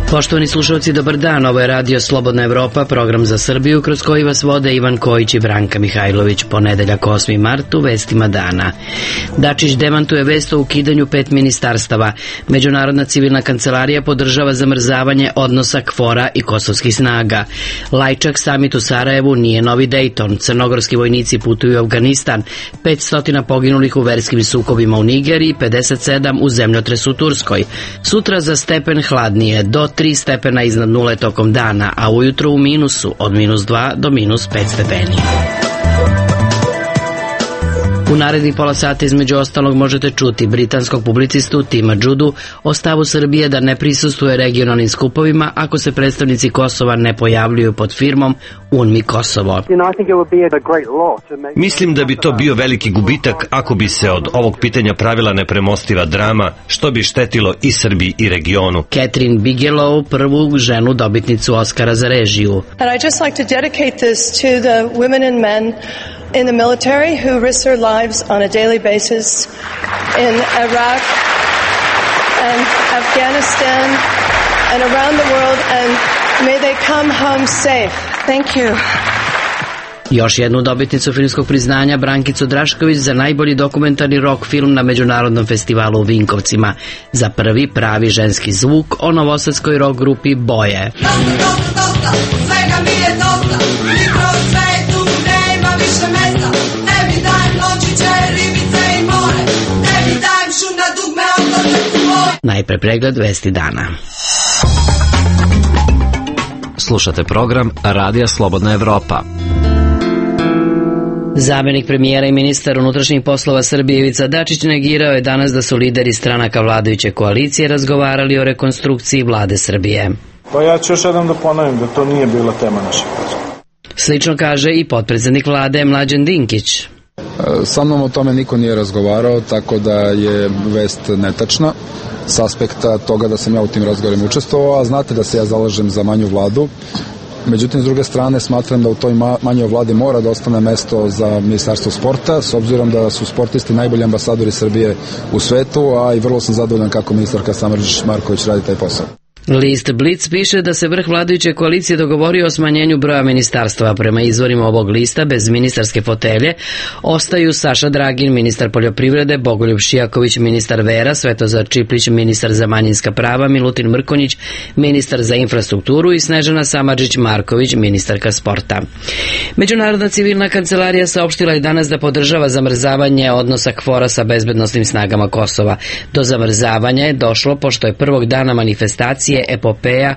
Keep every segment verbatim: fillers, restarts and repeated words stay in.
Poštovani slušalci, dobar dan. Ovo je Radio Slobodna Evropa, program za Srbiju, kroz koji vas vode Ivan Kojić i Branka Mihajlović. Ponedeljak osmi mart u vestima dana. Dačić demantuje vest o ukidanju pet ministarstava. Međunarodna civilna kancelarija podržava zamrzavanje odnosa KFOR-a i kosovskih snaga. Lajčak samit u Sarajevu nije novi Dejton. Crnogorski vojnici putuju u Afganistan. petsto poginulih u verskim sukobima u Nigeriji, pedeset sedam u zemljotresu u Turskoj. Sutra za stepen hladnije, do tri stepena iznad nule tokom dana, a ujutro u minusu od minus dva do minus pet stepeni. U narednih pola sata između ostalog možete čuti britanskog publicistu Tima Đudu o stavu Srbije da ne prisustuje regionalnim skupovima ako se predstavnici Kosova ne pojavljuju pod firmom UNMI Kosovo. Mislim da bi to bio veliki gubitak ako bi se od ovog pitanja pravila nepremostiva drama, što bi štetilo i Srbiji i regionu. Catherine Bigelow, prvu ženu dobitnicu Oskara za režiju. And I just like to dedicate this to the women and men in the military who risk their lives on a daily basis in Iraq and Afghanistan and around the world, and may they come home safe. Thank you. Još jednu dobitnicu filmskog priznanja, Brankicu Drašković, za najbolji dokumentarni rock film na Međunarodnom festivalu u Vinkovcima. Za prvi pravi ženski zvuk o novosadskoj rock grupi Boje. Najpre pregled vesti dana. Slušate program Radija Slobodna Evropa. Zamenik premijera i ministar unutrašnjih poslova Srbije Ivica Dačić negirao je danas da su lideri stranaka vladajuće koalicije razgovarali o rekonstrukciji vlade Srbije. Pa ja ću još jednom da ponovim da to nije bila tema našeg razgovora. Slično kaže i potpredsednik vlade Mlađan Dinkić. Sa mnom o tome niko nije razgovarao, tako da je vest netačna s aspekta toga da sam ja u tim razgovorima učestvovao, a znate da se ja zalažem za manju vladu. Međutim, s druge strane, smatram da u toj manjoj vladi mora da ostane mesto za ministarstvo sporta, s obzirom da su sportisti najbolji ambasadori Srbije u svetu, a i vrlo sam zadovoljan kako ministarka Samardžić Marković radi taj posao. List Blic piše da se vrh vladajuće koalicije dogovorio o smanjenju broja ministarstava. Prema izvorima ovog lista, bez ministarske fotelje ostaju Saša Dragin, ministar poljoprivrede, Bogoljub Šijaković, ministar vera, Svetozar Čiplić, ministar za manjinska prava, Milutin Mrkonjić, ministar za infrastrukturu i Snežana Samardžić Marković, ministarka sporta. Međunarodna civilna kancelarija saopštila je danas da podržava zamrzavanje odnosa KFOR-a sa bezbednosnim snagama Kosova. Do zamrzavanja je došlo pošto je prvog dana manifestacije epopeja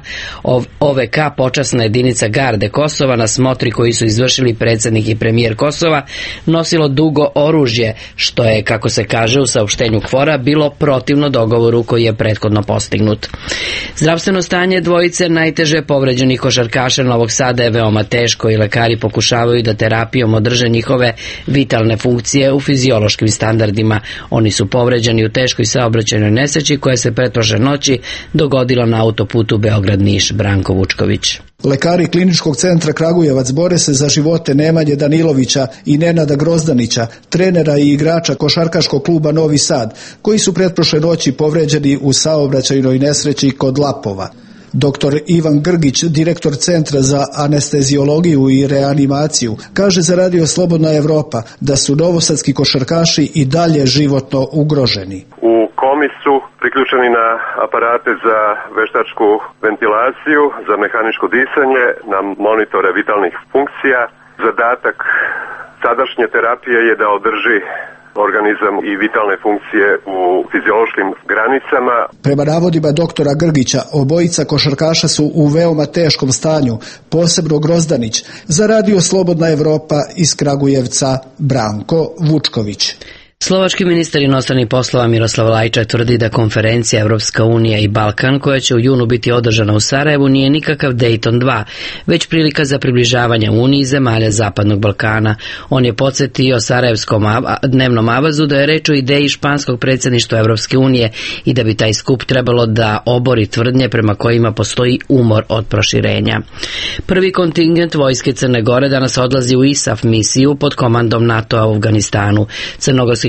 O V K počasna jedinica garde Kosova na smotri koji su izvršili predsjednik i premijer Kosova nosilo dugo oružje, što je, kako se kaže u saopštenju KFOR-a, bilo protivno dogovoru koji je prethodno postignut. Zdravstveno stanje dvojice najteže povređenih košarkaša Novog Sada je veoma teško i lekari pokušavaju da terapijom održe njihove vitalne funkcije u fiziološkim standardima. Oni su povređeni u teškoj saobraćajnoj nesreći koja se pretprošle noći dogodila na autoputu Beograd-Niš. Branko Vučković. Lekari Kliničkog centra Kragujevac bore se za živote Nemanje Danilovića i Nenada Grozdanića, trenera i igrača košarkaškog kluba Novi Sad, koji su pretprošle noći povređeni u saobraćajnoj nesreći kod Lapova. Doktor Ivan Grgić, direktor Centra za anesteziologiju i reanimaciju, kaže za Radio Slobodna Evropa da su novosadski košarkaši i dalje životno ugroženi. U komi su priključeni na aparate za veštačku ventilaciju, za mehaničko disanje, na monitore vitalnih funkcija. Zadatak sadašnje terapije je da održi organizam i vitalne funkcije u fiziološkim granicama. Prema navodima doktora Grgića, obojica košarkaša su u veoma teškom stanju, posebno Grozdanić. Za Radio Slobodna Evropa iz Kragujevca, Branko Vučković. Slovački ministar inostranih poslova Miroslav Lajčak tvrdi da konferencija Evropska unija i Balkan, koja će u junu biti održana u Sarajevu, nije nikakav Dejton dva, već prilika za približavanje Uniji zemalja Zapadnog Balkana. On je podsjetio sarajevskom dnevnom avazu da je reč o ideji španskog predsjedništva Evropske unije i da bi taj skup trebalo da obori tvrdnje prema kojima postoji umor od proširenja. Prvi kontingent vojske Crne Gore danas odlazi u I S A F misiju pod komandom NATO-a u Afganistanu. Crnogorski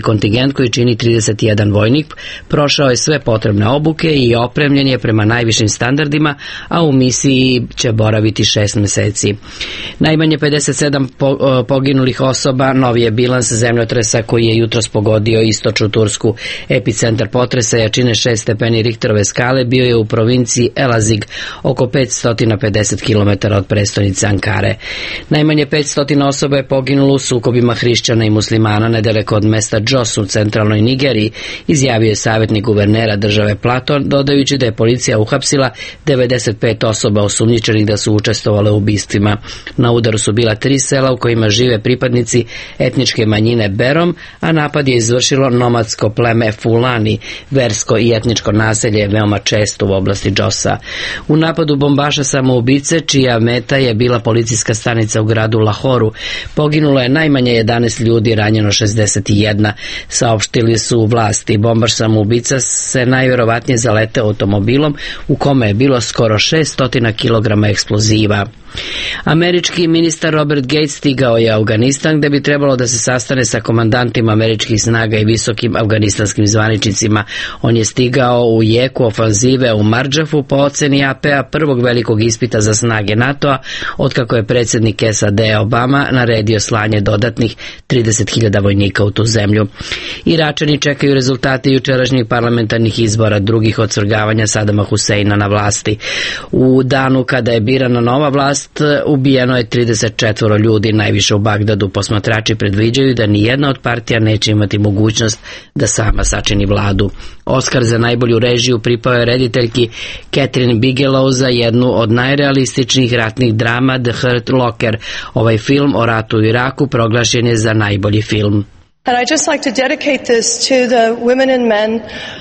kontingent koji čini trideset jedan vojnik prošao je sve potrebne obuke i opremljen je prema najvišim standardima, a u misiji će boraviti šest meseci. Najmanje pedeset sedam poginulih osoba, novi je bilans zemljotresa koji je jutros pogodio istočnu Tursku. Epicentar potresa jačine šest stepeni Richterove skale bio je u provinciji Elazig, oko petsto pedeset kilometara od prestonice Ankare. Najmanje petsto osoba je poginulo u sukobima hrišćana i muslimana nedaleko od mesta Jos u centralnoj Nigeriji, izjavio je savjetnik guvernera države Platon, dodajući da je policija uhapsila devedeset pet osoba osumnjičenih da su učestvovale u ubistvima. Na udaru su bila tri sela u kojima žive pripadnici etničke manjine Berom, a napad je izvršilo nomadsko pleme Fulani. Versko i etničko naselje je veoma često u oblasti Josa. U napadu bombaša samoubice, čija meta je bila policijska stanica u gradu Lahoru, poginulo je najmanje jedanaest ljudi, ranjeno šezdeset jedan. Saopštili su vlasti. Bombaš samoubica se najvjerovatnije zaleteo automobilom u kome je bilo skoro šesto kilograma eksploziva. Američki ministar Robert Gates stigao je u Afganistan gde bi trebalo da se sastane sa komandantima američkih snaga i visokim afganistanskim zvaničnicima. On je stigao u jeku ofanzive u Mardžafu po oceni A P-a prvog velikog ispita za snage NATO-a otkako je predsjednik S A D Obama naredio slanje dodatnih trideset hiljada vojnika u tu zemlju. Iračani čekaju rezultate jučerašnjih parlamentarnih izbora, drugih od svrgavanja Sadama Huseina na vlasti. U danu kada je birana nova vlast, ubijeno je trideset četiri ljudi, najviše u Bagdadu. Posmatrači predviđaju da nijedna od partija neće imati mogućnost da sama sačini vladu. Oskar za najbolju režiju pripao je rediteljki Catherine Bigelow za jednu od najrealističnijih ratnih drama The Hurt Locker. Ovaj film o ratu u Iraku proglašen je za najbolji film. And I just like to dedicate this to the women and men.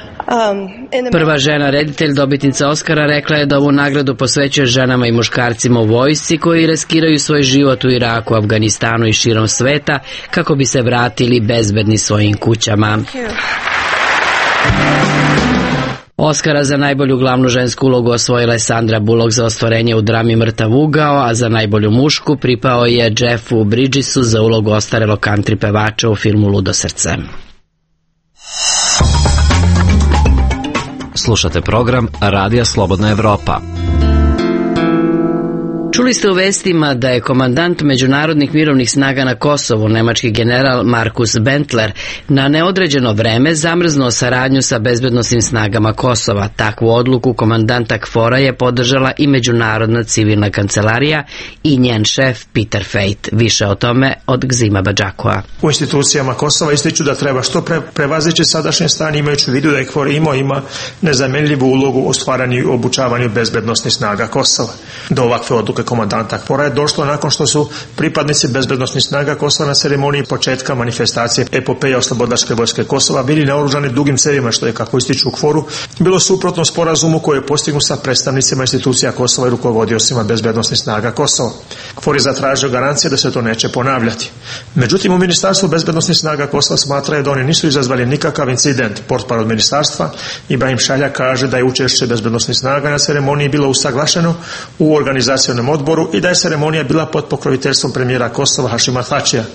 Prva žena reditelj, dobitnica Oskara, rekla je da ovu nagradu posvećuje ženama i muškarcima u vojsci koji riskiraju svoj život u Iraku, Afganistanu i širom sveta kako bi se vratili bezbedni svojim kućama. Oskara za najbolju glavnu žensku ulogu osvojila je Sandra Bullock za ostvarenje u drami Mrtav ugao, a za najbolju mušku pripao je Jeffu Bridgesu za ulogu ostarelog country pevača u filmu Ludo srce. Slušate program Radija Slobodna Evropa. Čuli ste u vestima da je komandant međunarodnih mirovnih snaga na Kosovu, nemački general Markus Bentler, na neodređeno vreme zamrznuo saradnju sa bezbednosnim snagama Kosova. Takvu odluku komandanta KFOR-a je podržala i Međunarodna civilna kancelarija i njen šef Peter Fejt. Više o tome od Gzima Badžakova. U institucijama Kosova ističu da treba što pre prevazići sadašnje stanje, imajući u vidu da je KFOR imao ima nezamenljivu ulogu u stvaranju i obučavanju bezbednosnih snaga Kosova. Do ovakve odluke komandanta KFOR-a je došlo nakon što su pripadnici bezbednosnih snaga Kosova na ceremoniji početka manifestacije epopeja Oslobodilačke vojske Kosova bili naoružani dugim cevima, što je, kako ističu u KFOR-u, bilo suprotno sporazumu koji je postignut sa predstavnicima institucija Kosova i rukovodiocima bezbednosnih snaga Kosova. KFOR je zatražio garancije da se to neće ponavljati. Međutim, u Ministarstvu bezbednosnih snaga Kosova smatraju da oni nisu izazvali nikakav incident. Portparol ministarstva Ibrahim Šalja kaže da je učešće bezbednosnih snaga na ceremoniji bilo usaglašeno u organizacionom odboru i da je ceremonija bila pod pokroviteljstvom premijera Kosova Hašima Tačija.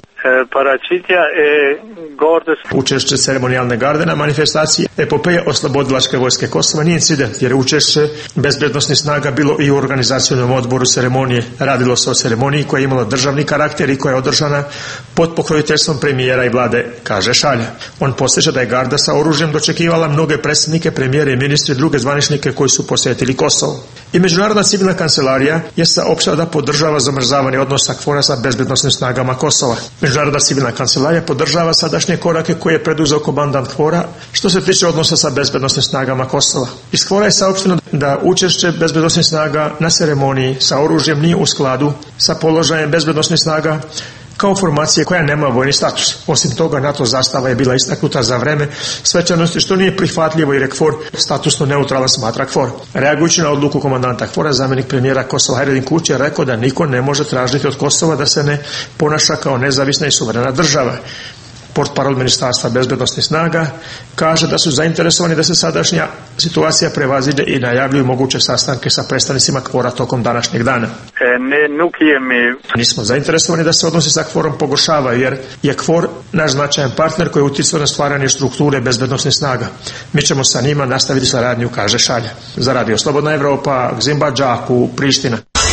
Učešće ceremonijalne garde na manifestaciji epopeje Oslobodilačke vojske Kosova nije incident, jer je učešće bezbednosnih snaga bilo i u organizacionom odboru ceremonije. Radilo se o ceremoniji koja je imala državni karakter i koja je održana pod pokroviteljstvom premijera i vlade, kaže Šalja. On podsjeća da je garda sa oružjem dočekivala mnoge predsjednike, premijere i ministre i druge zvaničnike koji su posjetili Kosovo. I Međunarodna civilna kancelarija je saopštila da podržava zamrzavanje odnosa KFOR-a sa bezbednosnim snagama Kosova. Međunarodna civilna kancelarija podržava sadašnje korake koje je preduzeo komandant KFOR-a što se tiče odnosa sa bezbednosnim snagama Kosova. Iz KFOR-a je saopšteno da učešće bezbednosnih snaga na ceremoniji sa oružjem nije u skladu sa položajem bezbednosnih snaga kao formacije koja nema vojni status. Osim toga, NATO zastava je bila istaknuta za vreme svečanosti, što nije prihvatljivo jer je KFOR statusno neutralan, smatra KFOR. Reagujući na odluku komandanta KFOR-a, zamjenik premijera Kosova Hajredin Kuć je rekao da niko ne može tražiti od Kosova da se ne ponaša kao nezavisna i suverena država. portparol Ministarstva bezbednosnih snaga, kaže da su zainteresovani da se sadašnja situacija prevaziđe i najavljuju moguće sastanke sa predstavnicima KFOR-a tokom današnjeg dana. Nismo zainteresovani da se odnosi sa KFOR-om pogoršavaju, jer je KFOR naš značajan partner koji uticao na stvaranje strukture bezbednosnih snaga. Mi ćemo sa njima nastaviti saradnju, kaže Šalja. Za Radio Slobodna Evropa, Gzimba Džaku, Priština.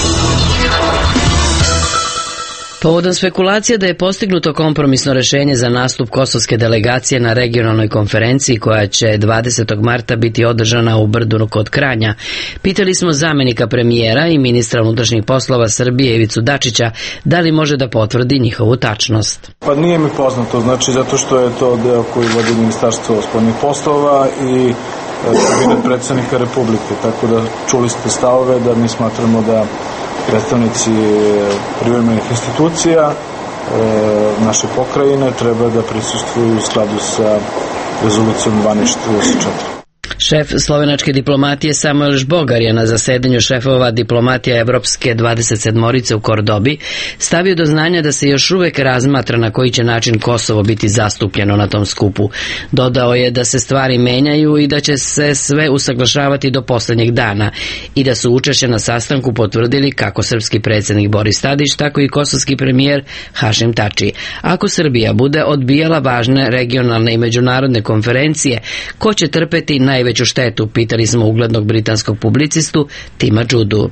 Povodom spekulacija da je postignuto kompromisno rešenje za nastup kosovske delegacije na regionalnoj konferenciji koja će dvadesetog marta biti održana u Brdunu kod Kranja, pitali smo zamenika premijera i ministra unutrašnjih poslova Srbije Ivicu Dačića da li može da potvrdi njihovu tačnost. Pa nije mi poznato, znači zato što je to deo koji vodi Ministarstvo spoljnih poslova i kabinet predsjednika Republike, tako da čuli ste stavove da mi smatramo da predstavnici privremenih institucija e, naše pokrajine treba da prisustvuju u skladu sa rezolucijom dvanaest trideset četiri. Šef slovenačke diplomatije Samuel Žbogar je na zasedanju šefova diplomatija Evropske dvadeset sedmorice u Kordobi stavio do znanja da se još uvek razmatra na koji će način Kosovo biti zastupljeno na tom skupu. Dodao je da se stvari menjaju i da će se sve usaglašavati do poslednjeg dana i da su učešće na sastanku potvrdili kako srpski predsjednik Boris Tadić, tako i kosovski premijer Hašim Tači. Ako Srbija bude odbijala važne regionalne i međunarodne konferencije, ko će trpeti najveću štetu, pitali smo uglednog britanskog publicistu Tima Judu.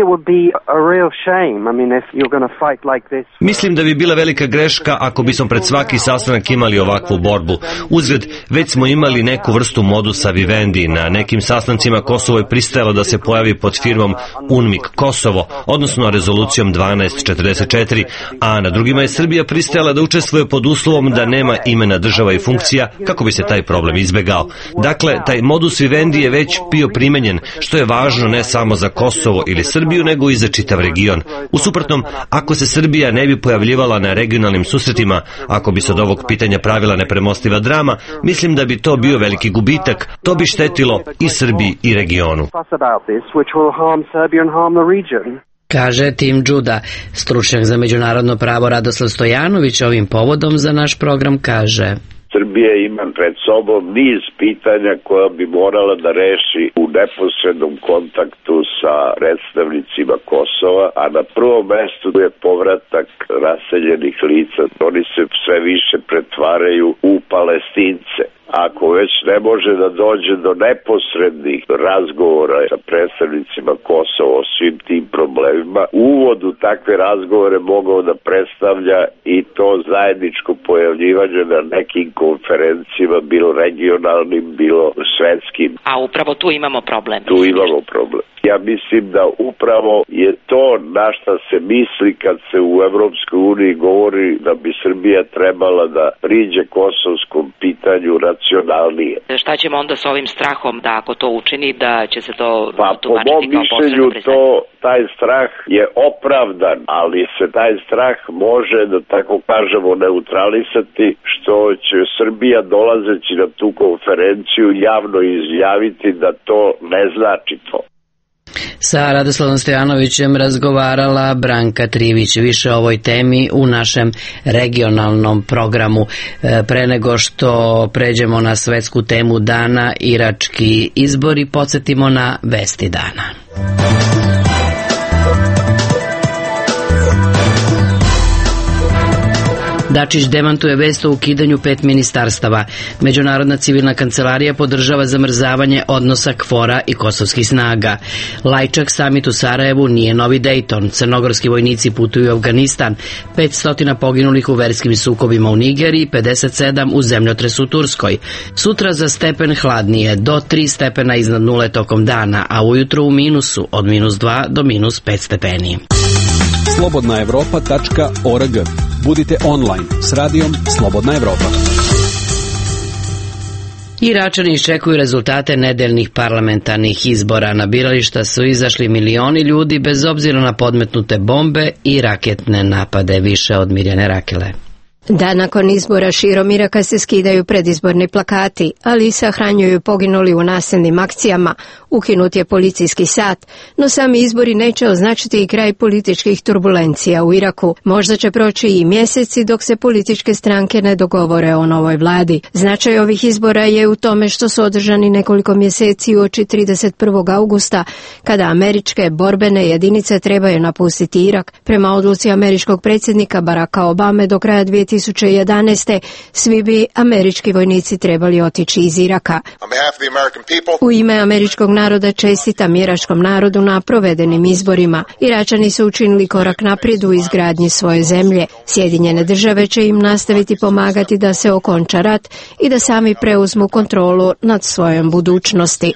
Mislim da bi bila velika greška ako bismo pred svaki sastanak imali ovakvu borbu. Uzgred, već smo imali neku vrstu modusa vivendi. Na nekim sastancima Kosovo je pristajalo da se pojavi pod firmom UNMIK Kosovo, odnosno rezolucijom dvanaest četrdeset četiri, a na drugima je Srbija pristajala da učestvuje pod uslovom da nema imena država i funkcija kako bi se taj problem izbegao. Dakle, taj modus vivendi je već bio primenjen, što je važno ne samo za Kosovo ili Srbiju, nego i za čitav region. U suprotnom, ako se Srbija ne bi pojavljivala na regionalnim susretima, ako bi se od ovog pitanja pravila nepremostiva drama, mislim da bi to bio veliki gubitak. To bi štetilo i Srbiji i regionu. Kaže Tim Juda. Stručnjak za međunarodno pravo Radoslav Stojanović ovim povodom za naš program kaže: Srbija ima pred sobom niz pitanja koja bi morala da reši u neposrednom kontaktu sa predstavnicima Kosova, a na prvom mestu je povratak raseljenih lica. Oni se sve više pretvaraju u Palestince. Ako već ne može da dođe do neposrednih razgovora sa predstavnicima Kosova o svim tim problemima, uvod u takve razgovore mogao da predstavlja i to zajedničko pojavljivanje na nekim konferencijama, bilo regionalnim, bilo svetskim. A upravo tu imamo problem. Tu imamo problem. Ja mislim da upravo je to na šta se misli kad se u Evropskoj uniji govori da bi Srbija trebala da priđe kosovskom pitanju racionalnije. Šta ćemo onda s ovim strahom da ako to učini da će se to pa, tumačiti kao posebno priznanje? To, taj strah je opravdan, ali se taj strah može, da tako kažemo, neutralisati, što će Srbija dolazeći na tu konferenciju javno izjaviti da to ne znači to. Sa Radoslavom Stojanovićem razgovarala Branka Trivić. Više o ovoj temi u našem regionalnom programu. Pre nego što pređemo na svetsku temu dana, irački izbori, podsjetimo na vesti dana. Dačić demantuje vest o ukidanju pet ministarstava. Međunarodna civilna kancelarija podržava zamrzavanje odnosa KFOR-a i kosovskih snaga. Lajčak samit u Sarajevu nije novi Dejton. Crnogorski vojnici putuju u Afganistan. petsto poginulih u verskim sukobima u Nigeriji, pedeset sedam u zemljotresu u Turskoj. Sutra za stepen hladnije, do tri stepena iznad nule tokom dana, a ujutro u minusu od minus dva do minus pet stepeni. slobodna evropa tačka org. Budite online s radijom Slobodna Evropa. Iračani iščekuju rezultate nedeljnih parlamentarnih izbora. Na birališta su izašli milioni ljudi bez obzira na podmetnute bombe i raketne napade. Više od Mirjane Rakele. Da nakon izbora širom Iraka se skidaju predizborni plakati, ali i sahranjuju poginuli u nasilnim akcijama, ukinut je policijski sat, no sami izbori neće označiti i kraj političkih turbulencija u Iraku. Možda će proći i mjeseci dok se političke stranke ne dogovore o novoj vladi. Značaj ovih izbora je u tome što su održani nekoliko mjeseci uoči trideset prvog augusta, kada američke borbene jedinice trebaju napustiti Irak. Prema odluci američkog predsjednika Baracka Obame do kraja dvije tisuće jedanaeste svi bi američki vojnici trebali otići iz Iraka. U ime američkog naroda čestitam iračkom narodu na provedenim izborima. Iračani su učinili korak naprijed u izgradnji svoje zemlje. Sjedinjene države će im nastaviti pomagati da se okonča rat i da sami preuzmu kontrolu nad svojom budućnosti.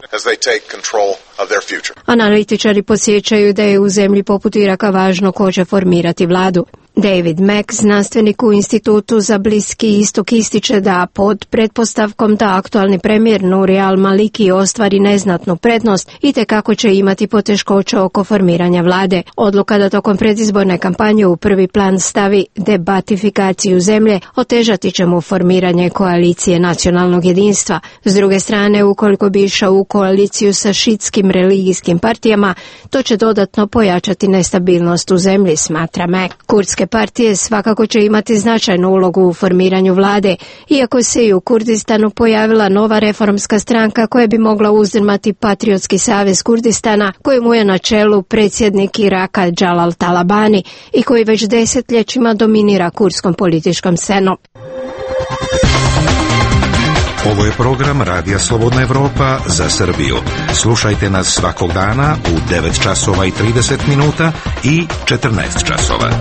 Analitičari podsjećaju da je u zemlji poput Iraka važno ko će formirati vladu. David Mack, znanstvenik u Institutu za Bliski istok, ističe da pod pretpostavkom da aktualni premijer Nouri al-Maliki ostvari neznatnu prednost i tekako će imati poteškoće oko formiranja vlade. Odluka da tokom predizborne kampanje u prvi plan stavi debatifikaciju zemlje otežati će mu formiranje koalicije nacionalnog jedinstva. S druge strane, ukoliko bi išao u koaliciju sa šitskim religijskim partijama, to će dodatno pojačati nestabilnost u zemlji, smatra Mack. Kurdske partije svakako će imati značajnu ulogu u formiranju vlade, iako se i u Kurdistanu pojavila nova reformska stranka koja bi mogla uzdrmati Patriotski savez Kurdistana, kojemu je na čelu predsjednik Iraka Jalal Talabani i koji već desetljećima dominira kurdskom političkom scenom. Ovo je program Radija Slobodna Evropa za Srbiju. Slušajte nas svakog dana u devet časova i trideset minuta i četrnaest časova.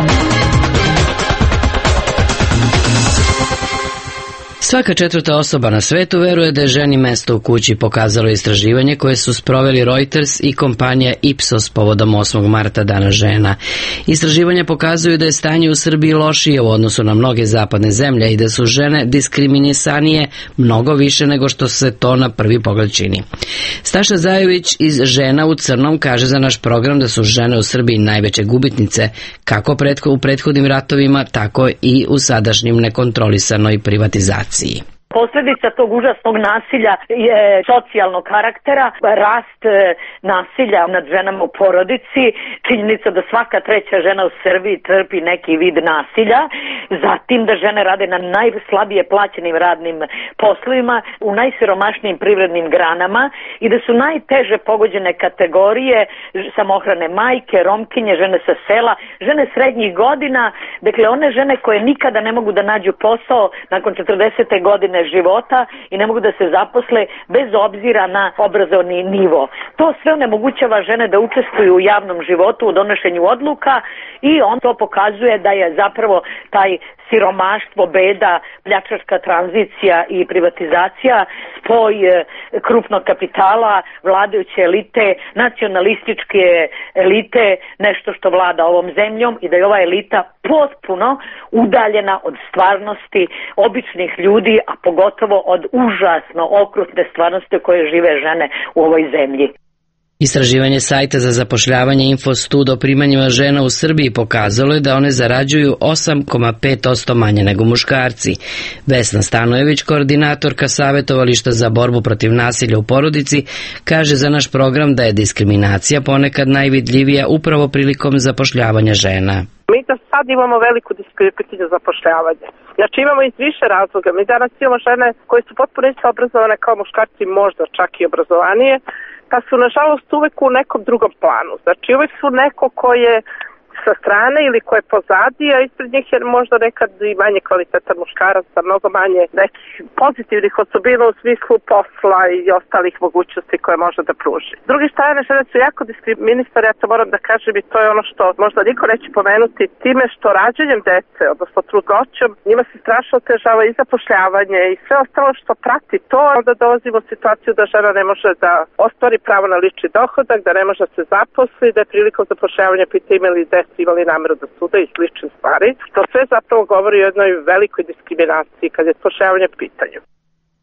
Svaka četvrta osoba na svetu veruje da je ženi mesto u kući, pokazalo istraživanje koje su sproveli Reuters i kompanija Ipsos povodom osmog marta, Dana žena. Istraživanja pokazuju da je stanje u Srbiji lošije u odnosu na mnoge zapadne zemlje i da su žene diskriminisanije mnogo više nego što se to na prvi pogled čini. Staša Zajović iz Žena u crnom kaže za naš program da su žene u Srbiji najveće gubitnice, kako u prethodnim ratovima, tako i u sadašnjim nekontrolisanoj privatizaciji. Posljedica tog užasnog nasilja je socijalnog karaktera, rast nasilja nad ženama u porodici, činjenica da svaka treća žena u Srbiji trpi neki vid nasilja, zatim da žene rade na najslabije plaćenim radnim poslovima, u najsiromašnijim privrednim granama i da su najteže pogođene kategorije samohrane majke, romkinje, žene sa sela, žene srednjih godina, dakle one žene koje nikada ne mogu da nađu posao nakon četrdesete godine života i ne mogu da se zaposle bez obzira na obrazovni nivo. To sve onemogućava žene da učestvuju u javnom životu, u donošenju odluka i on to pokazuje da je zapravo taj siromaštvo, beda, pljačkaška tranzicija i privatizacija, spoj krupnog kapitala, vladajuće elite, nacionalističke elite, nešto što vlada ovom zemljom i da je ova elita potpuno udaljena od stvarnosti običnih ljudi, a pogotovo od užasno okrutne stvarnosti u kojoj žive žene u ovoj zemlji. Istraživanje sajta za zapošljavanje Infostud o primanjima žena u Srbiji pokazalo je da one zarađuju osam zarez pet posto manje nego muškarci. Vesna Stanojević, koordinatorka Savjetovališta za borbu protiv nasilja u porodici, kaže za naš program da je diskriminacija ponekad najvidljivija upravo prilikom zapošljavanja žena. Mi da sad imamo veliku diskriminaciju zapošljavanja. Znači imamo iz više razloga. Mi danas imamo žene koje su potpuno isto obrazovane kao muškarci, možda čak i obrazovanije, pa su nažalost uvek u nekom drugom planu. Znači uvek su neko ko je sa strane ili ko je pozadi, a ispred njih je možda nekad i manje kvalitetan muškarac, sa mnogo manje nekih pozitivnih osobina u smislu posla i ostalih mogućnosti koje može da pruži. S druge strane, žene su jako diskriminisane, ja to moram da kažem i to je ono što možda niko neće pomenuti, time što rađanjem dece, odnosno trudnoćom, njima se strašno otežava i zapošljavanje i sve ostalo što prati to, onda dolazimo u situaciju da žena ne može da ostvari pravo na lični dohodak, da ne može da se zaposli, da je prilikom zapošljavanja pita imali dece, imali nameru da sude i slične stvari. To sve zapravo govori o jednoj velikoj diskriminaciji kad je zapošljavanje u pitanju.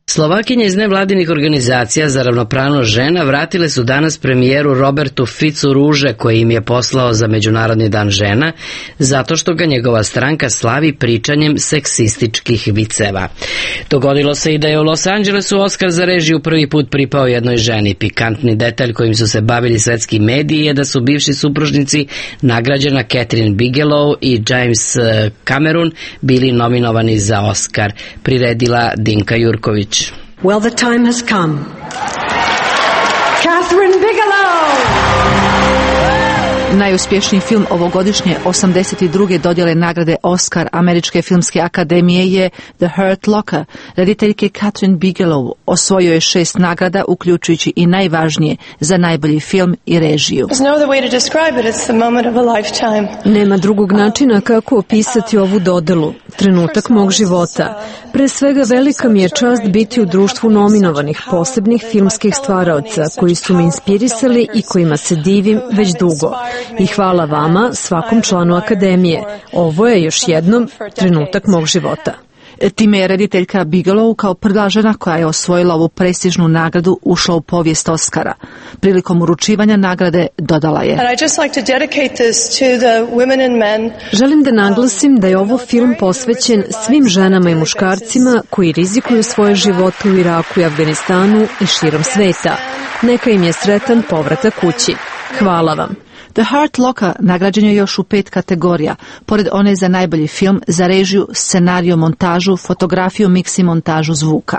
Slovakinje iz nevladinih organizacija za ravnopravnost žena vratile su danas premijeru Robertu Ficu ruže koji im je poslao za Međunarodni dan žena, zato što ga njegova stranka slavi pričanjem seksističkih viceva. Dogodilo se i da je u Los Angelesu Oskar za režiju prvi put pripao jednoj ženi. Pikantni detalj kojim su se bavili svetski mediji je da su bivši supružnici nagrađena Catherine Bigelow i James Cameron bili nominovani za Oskar, priredila Dinka Jurković. Well, the time has come. Catherine Bigelow! Najuspješniji film ovogodišnje osamdeset druge dodjele nagrade Oscar Američke filmske akademije je The Hurt Locker. Rediteljke Catherine Bigelow osvojio je šest nagrada, uključujući i najvažnije za najbolji film i režiju. Nema drugog načina kako opisati ovu dodelu. Trenutak mog života. Pre svega velika mi je čast biti u društvu nominovanih posebnih filmskih stvaraoca koji su me inspirisali i kojima se divim već dugo. I hvala vama, svakom članu akademije. Ovo je još jednom trenutak mog života. Time je rediteljka Bigelow kao prva žena koja je osvojila ovu prestižnu nagradu ušla u povijest Oscara. Prilikom uručivanja nagrade dodala je: Želim da naglasim da je ovo film posvećen svim ženama i muškarcima koji rizikuju svoje živote u Iraku i Afganistanu i širom sveta. Neka im je sretan povratak kući. Hvala vam. The Hurt Locker nagrađen je još u pet kategorija, pored one za najbolji film, za režiju, scenariju, montažu, fotografiju, miks i montažu zvuka.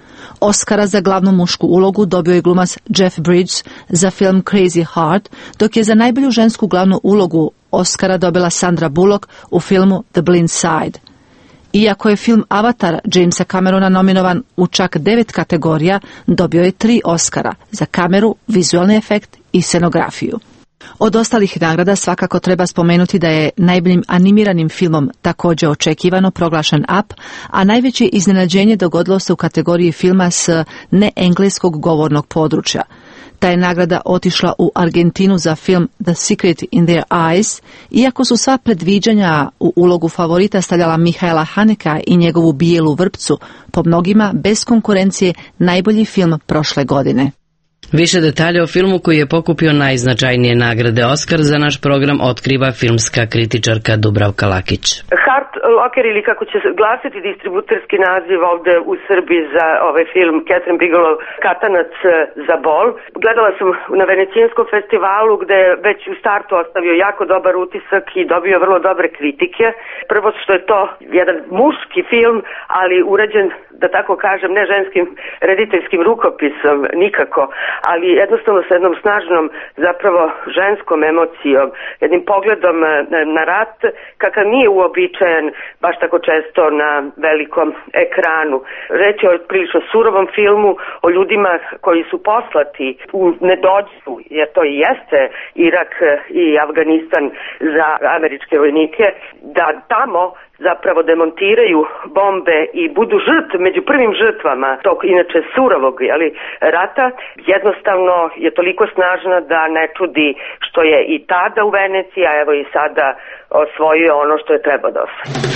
Oscara za glavnu mušku ulogu dobio je glumac Jeff Bridges za film Crazy Heart, dok je za najbolju žensku glavnu ulogu Oscara dobila Sandra Bullock u filmu The Blind Side. Iako je film Avatar Jamesa Camerona nominovan u čak devet kategorija, dobio je tri Oscara za kameru, vizualni efekt i scenografiju. Od ostalih nagrada svakako treba spomenuti da je najboljim animiranim filmom također očekivano proglašen Up, a najveće iznenađenje dogodilo se u kategoriji filma s neengleskog govornog područja. Ta je nagrada otišla u Argentinu za film The Secret in Their Eyes, iako su sva predviđanja u ulogu favorita stavljala Mihaela Haneka i njegovu Bijelu vrpcu, po mnogima bez konkurencije najbolji film prošle godine. Više detalja o filmu koji je pokupio najznačajnije nagrade Oscar za naš program otkriva filmska kritičarka Dubravka Lakić. Hurt Locker, ili kako će glasiti distributerski naziv ovde u Srbiji za ovaj film Catherine Bigelow, Katanac za bol. Gledala sam na Venecijanskom festivalu gde je već u startu ostavio jako dobar utisak i dobio vrlo dobre kritike. Prvo što je to jedan muški film, ali urađen, da tako kažem, ne ženskim rediteljskim rukopisom nikako, ali jednostavno sa jednom snažnom zapravo ženskom emocijom, jednim pogledom na rat kakav nije uobičajen baš tako često na velikom ekranu. Reč je o prilično surovom filmu, o ljudima koji su poslati u nedođu, jer to i jeste Irak i Afganistan za američke vojnike, da tamo zapravo demontiraju bombe i budu žrtve, među prvim žrtvama tog inače surovog ali, rata, jednostavno je toliko snažna da ne čudi što je i tada u Veneciji, a evo i sada osvojio ono što je trebao da osvoji.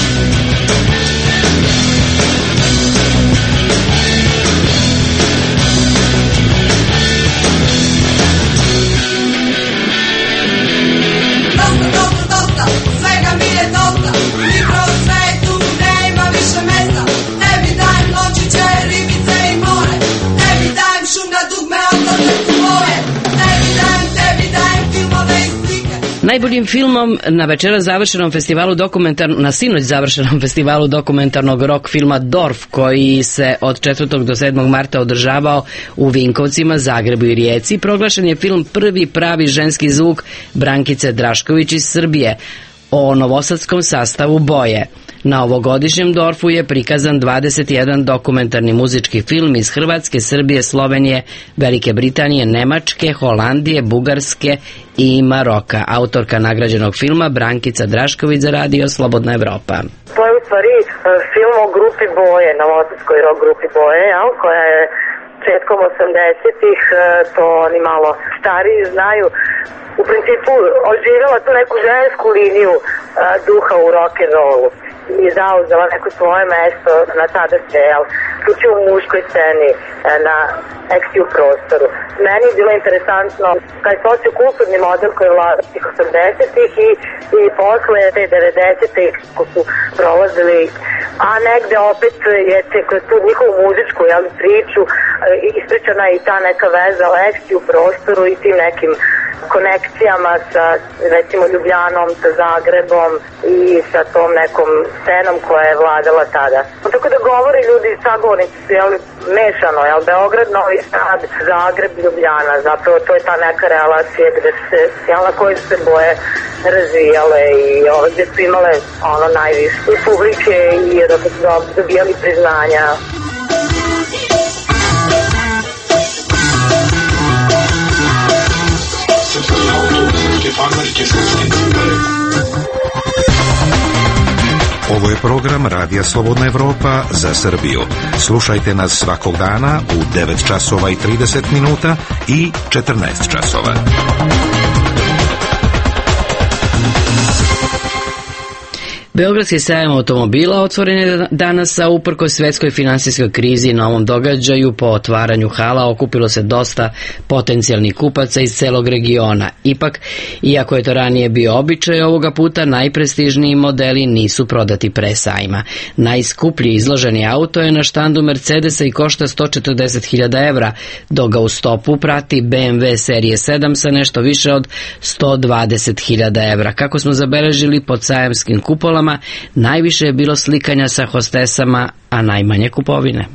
Najboljim filmom na večera završenom festivalu dokumentarnog, na sinoć završenom festivalu dokumentarnog rock filma Dorf, koji se od četvrtog do sedmog marta održavao u Vinkovcima, Zagrebu i Rijeci, proglašen je film Prvi pravi ženski zvuk Brankice Drašković iz Srbije o novosadskom sastavu Boje. Na ovogodišnjem Dorfu je prikazan dvadeset jedan dokumentarni muzički film iz Hrvatske, Srbije, Slovenije, Velike Britanije, Nemačke, Holandije, Bugarske i Maroka. Autorka nagrađenog filma Brankica Drašković za radio Slobodna Evropa. To je u stvari film o grupi Boje, novosadskoj rock grupi Boje, jel, koja je početkom osamdesetih, to oni malo stariji znaju, u principu oživjela tu neku žensku liniju a, duha u rock'n'rollu i zauzela neko svoje mesto na tada se jel, isključivo u muškoj sceni na ekstiju prostoru. Meni je bilo interesantno taj sociokulturni model koji je vlada tih osamdesetih i, i posle te devedesetih ko su prolazili, a negde opet je kroz tu njihovu muzičku jel, priču ispričana i ta neka veza o ekstiju prostoru i tim nekim konekcijama sa recimo Ljubljanom, sa Zagrebom i sa tom nekom scenom koja je vladala tada. Tako da govore ljudi, sagovornici su jel, mešano, jel, Beograd, Novi Sad, Zagreb, Ljubljana, zapravo to je ta neka relacija gde se, jel, na kojoj se boje razvijale i ovo, gde su imale ono najviše i publike i da su dobijali priznanja. Ovo je program Radija Slobodna Evropa za Srbiju. Slušajte nas svakog dana u devet časova i trideset minuta i četrnaest časova. Beogradski sajam automobila otvoren je danas, a uprkos svetskoj finansijskoj krizi i novom događaju po otvaranju hala okupilo se dosta potencijalnih kupaca iz celog regiona. Ipak, iako je to ranije bio običaj, ovoga puta najprestižniji modeli nisu prodati pre sajma. Najskuplji izloženi auto je na štandu Mercedesa i košta sto četrdeset hiljada evra, dok ga u stopu prati B M W serije sedam sa nešto više od sto dvadeset hiljada evra. Kako smo zabeležili pod sajamskim kupolama, najviše je bilo slikanja sa hostesama, a najmanje kupovine.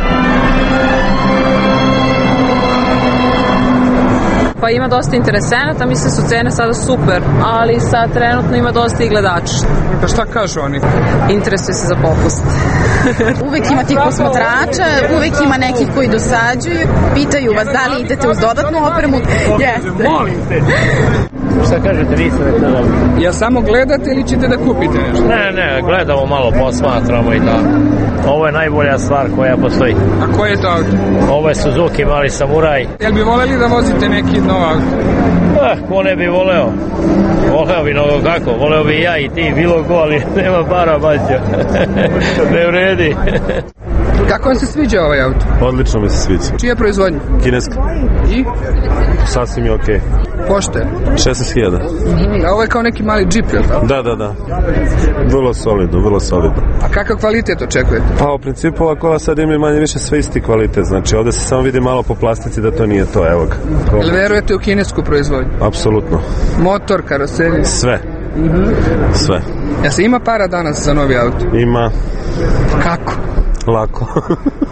Pa ima dosta interesenata, mislim su cene sada super, ali sad trenutno ima dosta i gledača. Pa šta kažu oni? Interesuje se za popust. Uvek ima tih posmatrača, uvek ima nekih koji dosađuju, pitaju vas da li idete uz dodatnu opremu. Jeste. Molim te. Šta kažete, vi ste to dobro? Ja samo gledate ili ćete da kupite nešto? Ne, ne, gledamo malo, posmatramo i da. Ovo je najbolja stvar koja postoji. A koje je to auto? Ovo je Suzuki Mali Samuraj. Jel bi voleli da vozite neki nov auto? Eh, ko ne bi voleo? Voleo bi mnogo kako, voleo bi ja i ti, bilo ko, ali nema para, bađa. Ne vredi. Kako vam se sviđa ovaj auto? Odlično mi se sviđa. Čija je proizvodnja? Kineska. I? Sasvim je okej. Okay. Pošte? šesnaest hiljada. A ovo je kao neki mali džip, je li tako? Da, da, da. Vrlo solidno, vrlo solidno. A kakav kvalitet očekujete? Pa u principu ova kola sad imaju manje više sve isti kvalitet. Znači ovde se samo vidi malo po plastici da to nije to, evo ga. Jel verujete u kinesku proizvodnju? Apsolutno. Motor, karoserija? Sve. Mm-hmm. Sve. Ja se ima para danas za novi auto? Ima. Kako? Lako.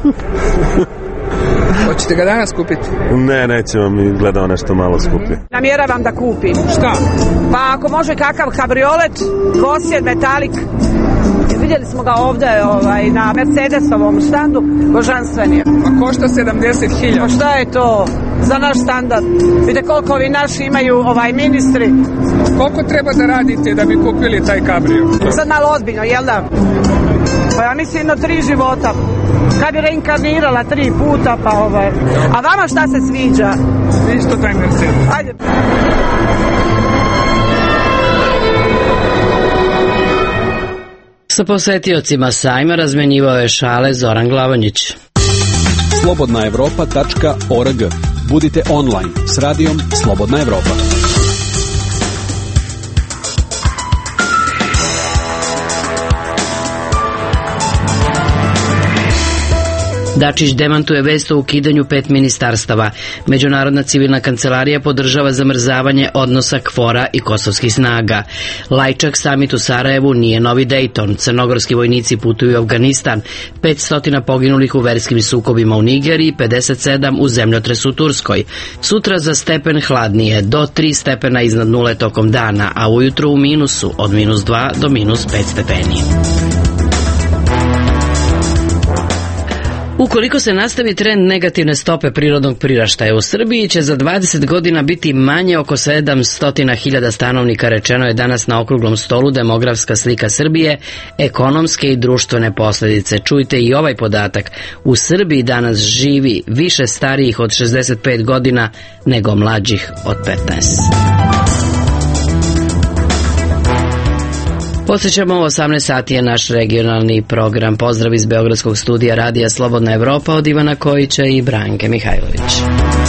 Hoćete ga danas kupiti? Ne, nećemo, mi gledamo nešto malo skuplje. Namjeravam da kupim. Šta? Pa ako može kakav kabriolet, dvosjed, metalik. Vidjeli smo ga ovde ovaj, na Mercedesovom štandu, božanstveni. A košta sedamdeset hiljada. Pa šta je to za naš standard? Vidite koliko ovi naši imaju ovaj ministri. Koliko treba da radite da bi kupili taj kabrio? Sad malo ozbiljno, jel da? Pa ja mislim na tri života. Kad bi reinkarnirala tri puta, pa ovaj. A vama šta se sviđa? Isto taj Mercedes. Ajde. Sa posetiocima sajma razmenjivao je šale Zoran Glavonjić. slobodna evropa tačka org. Budite online s radijom Slobodna Evropa. Dačić demantuje vest o ukidanju pet ministarstava. Međunarodna civilna kancelarija podržava zamrzavanje odnosa KFOR-a i kosovskih snaga. Lajčak samit u Sarajevu nije novi Dejton. Crnogorski vojnici putuju u Afganistan. petsto poginulih u verskim sukobima u Nigeriji, pedeset sedam u zemljotresu u Turskoj. Sutra za stepen hladnije, do tri stepena iznad nule tokom dana, a ujutru u minusu, od minus dva do minus pet stepeni. Ukoliko se nastavi trend negativne stope prirodnog priraštaja u Srbiji, će za dvadeset godina biti manje oko sedamsto hiljada stanovnika, rečeno je danas na okruglom stolu Demografska slika Srbije, ekonomske i društvene posljedice. Čujte i ovaj podatak. U Srbiji danas živi više starijih od šezdeset pet godina nego mlađih od petnaest. Posjećamo u osamnaest sati je naš regionalni program. Pozdrav iz Beogradskog studija Radija Slobodna Evropa od Ivana Kojića i Branke Mihajlović.